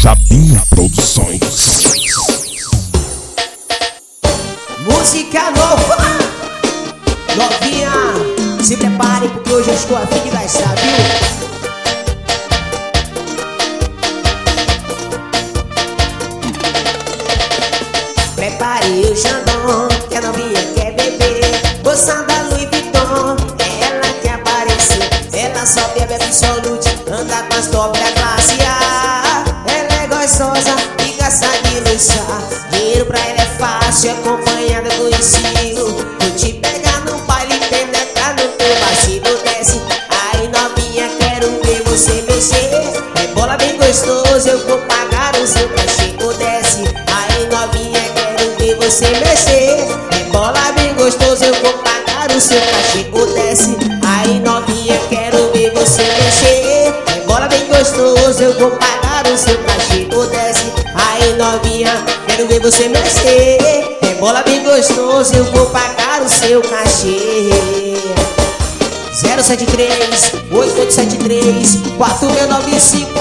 Sabinho Produções. Música nova, novinha, se prepare porque hoje eu estou a fim de gastar, viu? Prepare o Xandão, que a novinha quer beber. Bolsa da Louis Vuitton, é ela que apareceu. Ela só bebe Absolute, anda com as top da classe A. Ela é gostosa e gasta de luxar. Dinheiro pra ela é fácil, acompanhada com estilo. Vou te pegar no baile, penetrar no teu vacilo. Desce, aí novinha, quero ver você mexer. É bola bem gostoso, eu vou pagar o seu cachê. Desce, aí novinha, você mexer, é bola bem gostoso, eu vou pagar o seu cachê. Desce, aí novinha, quero ver você mexer. É bola bem gostoso, eu vou pagar o seu cachê. Desce, aí novinha, quero ver você mexer. É bola bem gostoso, eu vou pagar o seu cachê. 073 8873 4695.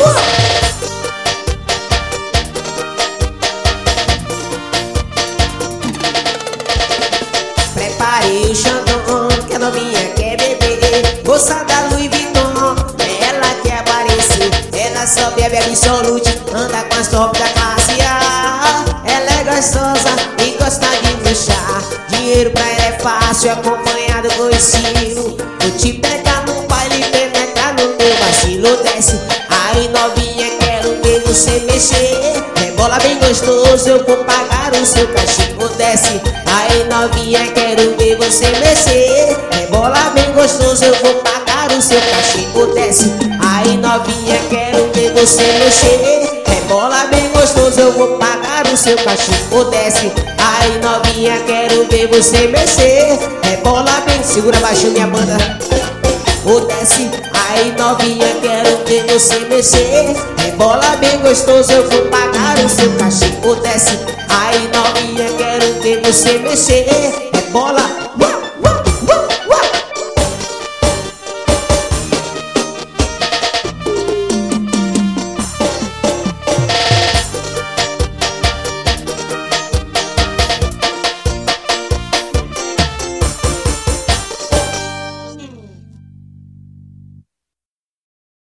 Prepare o Xandão, que a novinha quer beber. Bolsa da Louis Vuitton, é ela que apareceu. Ela só bebe Absolute, anda com as top da classe A. Ela é gostosa e gosta de luxar. Dinheiro pra ela é fácil, acompanhado com estilo. Vou te pegar no baile, penetrar no teu vacilo. Desce, aí novinha, quero ver você mexer. É bola bem gostoso, eu vou pagar o seu cachê. Desce, aí novinha, quero ver você mexer. É bola bem gostoso, eu vou pagar o seu cachê. Desce, aí novinha, quero ver você mexer. É bola bem gostoso, eu vou pagar o seu cachê. Desce, aí novinha, quero ver você mexer. É bola bem, segura baixo minha banda. Desce, aí novinha, quero ver você mexer. É bola bem gostoso, eu vou pagar o seu cachê. Desce, aí novinha, quero ver você mexer. É bola.